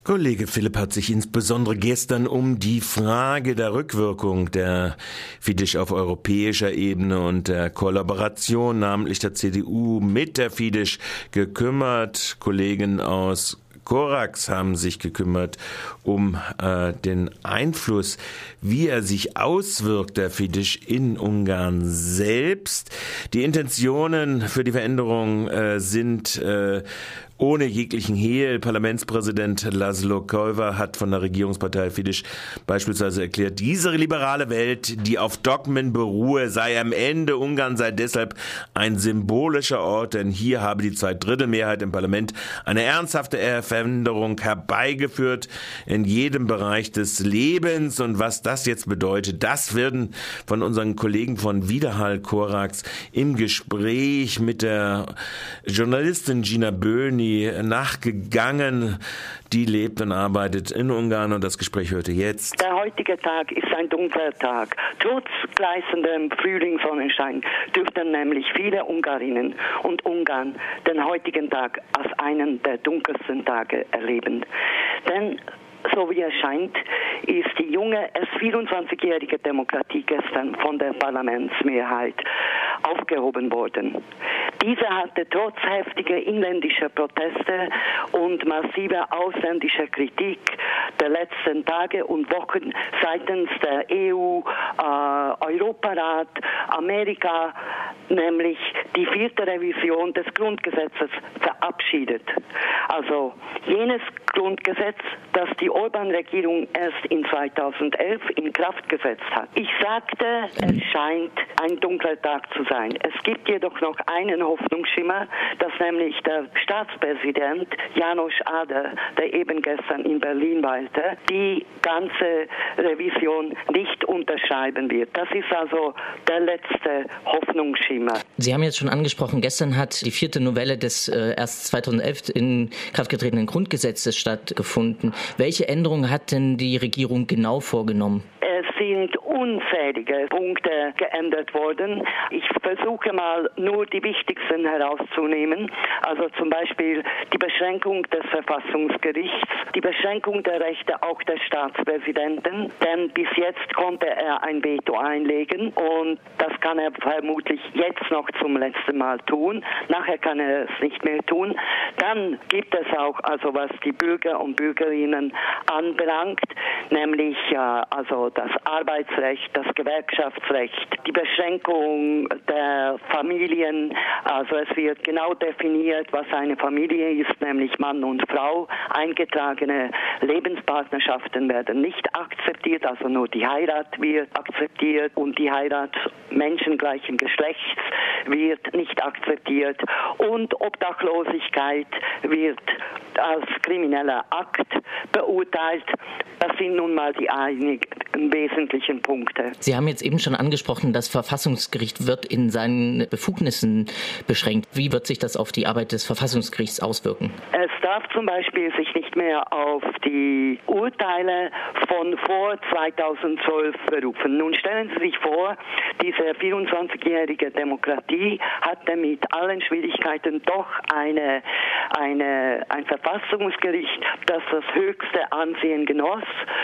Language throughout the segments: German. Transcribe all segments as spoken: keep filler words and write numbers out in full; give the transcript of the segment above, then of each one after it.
Kollege Philipp hat sich insbesondere gestern um die Frage der Rückwirkung der Fidesz auf europäischer Ebene und der Kollaboration, namentlich der C D U mit der Fidesz, gekümmert. Kollegen aus Korax haben sich gekümmert um äh, den Einfluss, wie er sich auswirkt, der Fidesz in Ungarn selbst. Die Intentionen für die Veränderung äh, sind äh, ohne jeglichen Hehl. Parlamentspräsident Laszlo Köver hat von der Regierungspartei Fidesz beispielsweise erklärt, diese liberale Welt, die auf Dogmen beruhe, sei am Ende. Ungarn sei deshalb ein symbolischer Ort, denn hier habe die Zweidrittelmehrheit im Parlament eine ernsthafte Veränderung herbeigeführt in jedem Bereich des Lebens. Und was das jetzt bedeutet, das werden von unseren Kollegen von Widerhall Korax im Gespräch mit der Journalistin Gina Böhni nachgegangen. Die lebt und arbeitet in Ungarn und das Gespräch hörte jetzt. Der heutige Tag ist ein dunkler Tag. Trotz gleißendem Frühlingssonnenschein dürften nämlich viele Ungarinnen und Ungarn den heutigen Tag als einen der dunkelsten Tage erleben. Denn so wie es scheint, ist die junge, erst vierundzwanzigjährige Demokratie gestern von der Parlamentsmehrheit aufgehoben worden. Diese hatte trotz heftiger inländischer Proteste und massiver ausländischer Kritik der letzten Tage und Wochen seitens der E U, äh, Europarat, Amerika, nämlich die vierte Revision des Grundgesetzes verabschiedet. Also jenes Grundgesetz, das die Orbán-Regierung erst in zweitausendelf in Kraft gesetzt hat. Ich sagte, es scheint ein dunkler Tag zu sein. Es gibt jedoch noch einen Hoffnungsschimmer, dass nämlich der Staatspräsident János Áder, der eben gestern in Berlin weilte, die ganze Revision nicht unterschreiben wird. Das ist also der letzte Hoffnungsschimmer. Sie haben jetzt schon angesprochen, gestern hat die vierte Novelle des äh, erst zweitausendelf in Kraft getretenen Grundgesetzes stattgefunden. Welche Änderungen hat denn die Regierung genau vorgenommen? Es sind unzählige Punkte geändert worden. Ich versuche mal nur die wichtigsten herauszunehmen. Also zum Beispiel die Beschränkung des Verfassungsgerichts, die Beschränkung der Rechte auch des Staatspräsidenten, denn bis jetzt konnte er ein Veto einlegen und das kann er vermutlich jetzt noch zum letzten Mal tun. Nachher kann er es nicht mehr tun. Dann gibt es auch, also was die Bürger und Bürgerinnen anbelangt, nämlich ja, also das Arbeitsrecht, das Gewerkschaftsrecht, die Beschränkung der Familien, also es wird genau definiert, was eine Familie ist, nämlich Mann und Frau. Eingetragene Lebenspartnerschaften werden nicht akzeptiert, also nur die Heirat wird akzeptiert und die Heirat menschengleichen Geschlechts wird nicht akzeptiert und Obdachlosigkeit wird als krimineller Akt beurteilt. Das sind nun mal die einigen wesentlichen Punkte. Sie haben jetzt eben schon angesprochen, das Verfassungsgericht wird in seinen Befugnissen beschränkt. Wie wird sich das auf die Arbeit des Verfassungsgerichts auswirken? Es darf zum Beispiel sich nicht mehr auf die Urteile von vor zweitausendzwölf berufen. Nun stellen Sie sich vor, diese vierundzwanzigjährige Demokratie hatte mit allen Schwierigkeiten doch eine, eine, ein Verfassungsgericht, das das höchste Ansehen genoss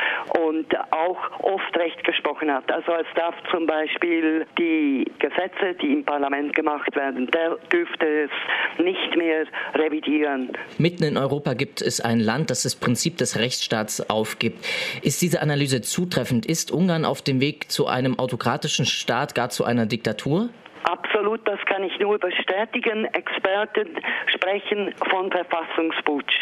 und auch oft Recht gesprochen hat. Also es darf zum Beispiel die Gesetze, die im Parlament gemacht werden, der dürfte es nicht mehr revidieren. Mitten in Europa gibt es ein Land, das das Prinzip des Rechtsstaats aufgibt. Ist diese Analyse zutreffend? Ist Ungarn auf dem Weg zu einem autokratischen Staat, gar zu einer Diktatur? Absolut, das kann ich nur bestätigen. Experten sprechen von Verfassungsputsch.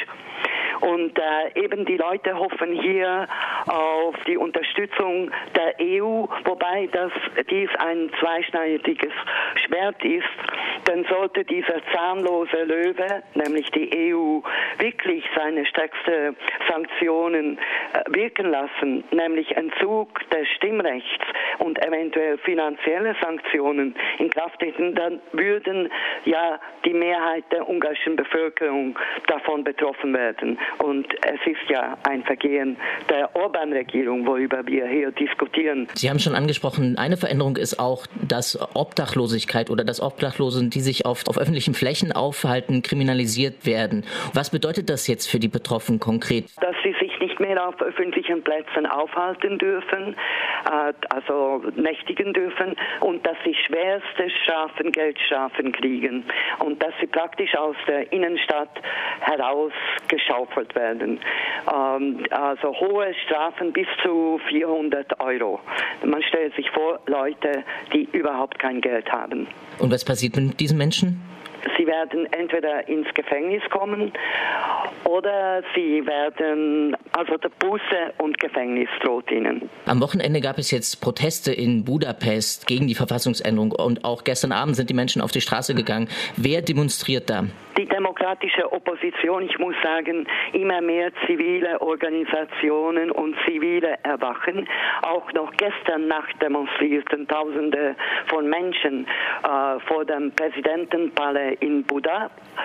Und äh, eben die Leute hoffen hier auf die Unterstützung der E U, wobei das dies ein zweischneidiges Schwert ist. Denn sollte dieser zahnlose Löwe, nämlich die E U, wirklich seine stärksten Sanktionen äh, wirken lassen, nämlich Entzug des Stimmrechts und eventuell finanzielle Sanktionen in Kraft treten, dann würden ja die Mehrheit der ungarischen Bevölkerung davon betroffen werden. Und es ist ja ein Vergehen der Orbán-Regierung, worüber wir hier diskutieren. Sie haben schon angesprochen, eine Veränderung ist auch, dass Obdachlosigkeit oder dass Obdachlosen, die sich auf, auf öffentlichen Flächen aufhalten, kriminalisiert werden. Was bedeutet das jetzt für die Betroffenen konkret? Dass sie sich nicht mehr auf öffentlichen Plätzen aufhalten dürfen, äh, also nächtigen dürfen, und dass sie schwerste Strafen, Geldstrafen kriegen und dass sie praktisch aus der Innenstadt herausgeschaufelt werden. Ähm, also hohe Strafen bis zu vierhundert Euro. Man stellt sich vor, Leute, die überhaupt kein Geld haben. Und was passiert mit diesen Menschen? Sie werden entweder ins Gefängnis kommen oder sie werden, also der Buße und Gefängnis droht ihnen. Am Wochenende gab es jetzt Proteste in Budapest gegen die Verfassungsänderung und auch gestern Abend sind die Menschen auf die Straße gegangen. Wer demonstriert da? Die demokratische Opposition, ich muss sagen, immer mehr zivile Organisationen und zivile Erwachen. Auch noch gestern Nacht demonstrierten Tausende von Menschen äh, vor dem Präsidentenpalais in Buda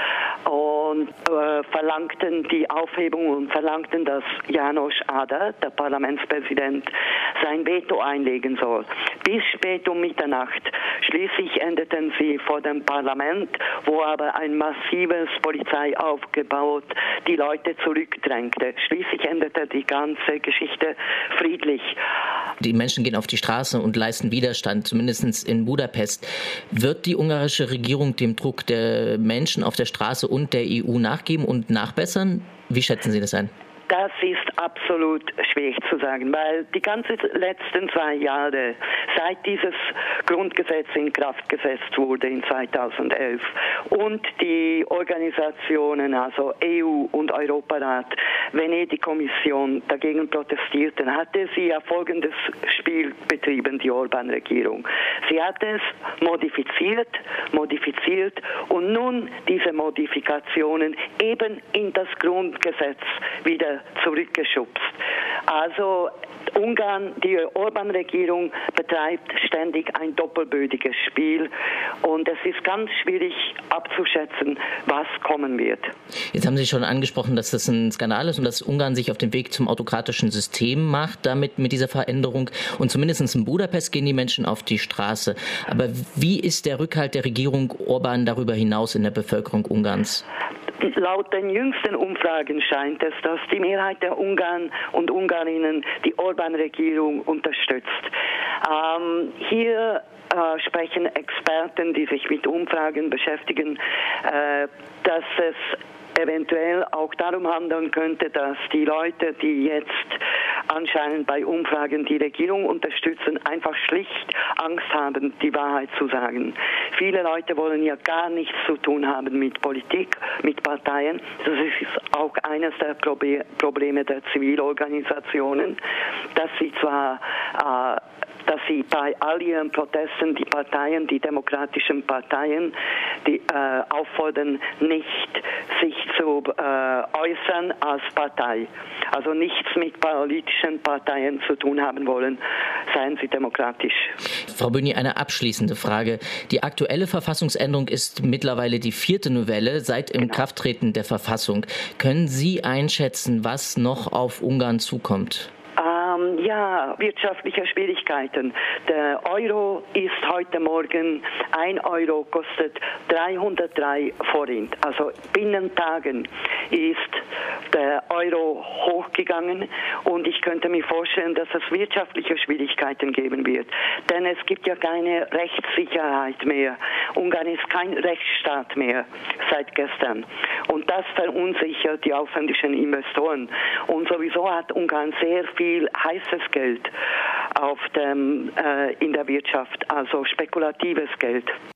und äh, verlangten die Aufhebung und verlangten, dass János Áder, der Parlamentspräsident, sein Veto einlegen soll. Bis spät um Mitternacht. Schließlich endeten sie vor dem Parlament, wo aber ein massives Polizeiaufgebot die Leute zurückdrängte. Schließlich endete die ganze Geschichte friedlich. Die Menschen gehen auf die Straße und leisten Widerstand, zumindest in Budapest. Wird die ungarische Regierung dem Druck der Menschen auf der Straße und der E U nachgeben und nachbessern? Wie schätzen Sie das ein? Das ist absolut schwierig zu sagen, weil die ganzen letzten zwei Jahre, seit dieses Grundgesetz in Kraft gesetzt wurde in zweitausendelf und die Organisationen, also E U und Europarat, Venedig-Kommission dagegen protestierten, hatte sie ja folgendes Spiel betrieben, die Orbán-Regierung. Sie hat es modifiziert, modifiziert und nun diese Modifikationen eben in das Grundgesetz wieder zurückgeschubst. Also Ungarn, die Orbán-Regierung betreibt ständig ein doppelbödiges Spiel und es ist ganz schwierig abzuschätzen, was kommen wird. Jetzt haben Sie schon angesprochen, dass das ein Skandal ist und dass Ungarn sich auf den Weg zum autokratischen System macht, damit mit dieser Veränderung. Und zumindest in Budapest gehen die Menschen auf die Straße. Aber wie ist der Rückhalt der Regierung Orbán darüber hinaus in der Bevölkerung Ungarns? Laut den jüngsten Umfragen scheint es, dass die Mehrheit der Ungarn und Ungarinnen die Orbán-Regierung unterstützt. Ähm, hier äh, sprechen Experten, die sich mit Umfragen beschäftigen, äh, dass es eventuell auch darum handeln könnte, dass die Leute, die jetzt anscheinend bei Umfragen die Regierung unterstützen, einfach schlicht Angst haben, die Wahrheit zu sagen. Viele Leute wollen ja gar nichts zu tun haben mit Politik, mit Parteien. Das ist auch eines der Probleme der Zivilorganisationen, dass sie zwar äh, dass sie bei all ihren Protesten die Parteien, die demokratischen Parteien, die äh, auffordern, nicht sich zu äh, äußern als Partei. Also nichts mit politischen Parteien zu tun haben wollen, seien sie demokratisch. Frau Böni, eine abschließende Frage. Die aktuelle Verfassungsänderung ist mittlerweile die vierte Novelle seit dem Inkrafttreten der Verfassung. Können Sie einschätzen, was noch auf Ungarn zukommt? Ähm, ja, wirtschaftliche Schwierigkeiten. Der Euro ist heute Morgen, ein Euro kostet dreihundertdrei Forint. Also binnen Tagen ist der Euro hochgegangen und ich könnte mir vorstellen, dass es wirtschaftliche Schwierigkeiten geben wird. Denn es gibt ja keine Rechtssicherheit mehr. Ungarn ist kein Rechtsstaat mehr seit gestern. Und das verunsichert die ausländischen Investoren. Und sowieso hat Ungarn sehr viel heißes Geld auf dem, äh, in der Wirtschaft, also spekulatives Geld.